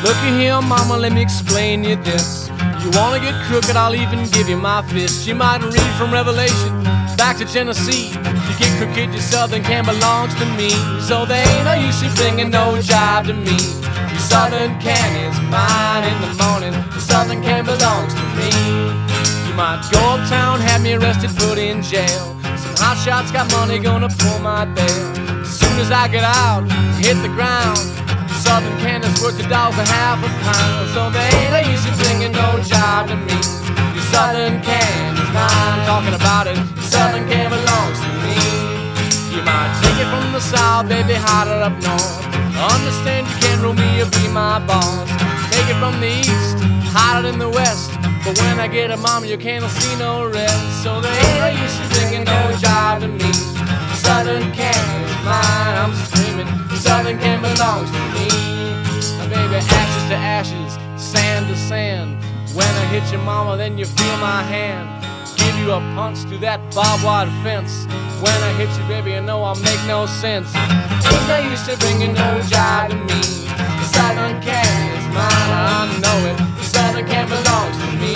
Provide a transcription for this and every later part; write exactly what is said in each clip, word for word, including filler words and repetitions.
Looky here, mama, let me explain you this. You wanna get crooked, I'll even give you my fist. You might read from Revelation back to Tennessee. You get crooked, your Southern can belongs to me. So there ain't no use in bringing no jive to me. Your Southern can is mine in the morning. Your Southern can belongs to me. You might go uptown, have me arrested, put in jail. Some hot shots got money, gonna pull my bail. As soon as I get out, hit the ground, Southern can is worth a dollar a half a pound. So there ain't no use in bringing no jive to me. Your Southern can is mine, talking about it. Your Southern can belongs to me. You might take it from the south, baby, hide it up north. Understand you can't rule me or be my boss. Take it from the east, hide it in the west. But when I get a mama, you can't see no rest. So there ain't no use in bringing no jive to me. Your Southern can is mine, I'm screaming. Your Southern can belongs to me. Now baby, ashes to ashes, sand to sand. When I hit your mama, then you feel my hand. Give you a punch through that barbed wire fence. When I hit you, baby, you know I'll make no sense. Ain't no use to bringing no jive to me. The Southern can is mine, I know it. The Southern can belongs to me.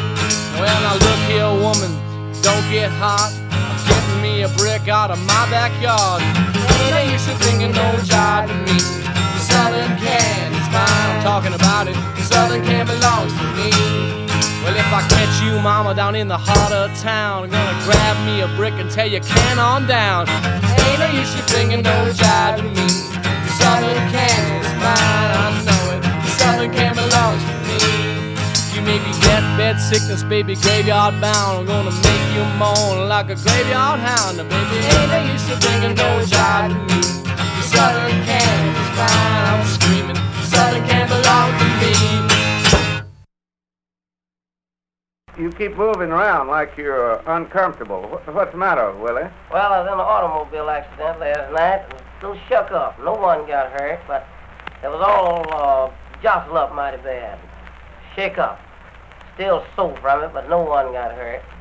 Well, now look here, woman, don't get hot. I'm getting me a brick out of my backyard. Ain't no use to bringing no jive to me. The Southern can is mine, I'm talking about it. The Southern can belongs to me. Well, if I catch you, mama, down in the heart of town, I'm gonna grab me a brick and tell you can on down. Ain't no use in bringing no jive to me. The Southern can is mine, I know it. The Southern can belongs to me. You may be death bed sickness, baby, graveyard bound. I'm gonna make you moan like a graveyard hound. Now, baby, ain't no use in bringing no jive to me. The Southern can is mine, I'm screaming. The Southern can belong to me. You keep moving around like you're uh, uncomfortable. What's the matter, Willie? Well, I was in an automobile accident last night and still shook up. No one got hurt, but it was all uh, jostled up mighty bad. Shake up. Still sore from it, but no one got hurt.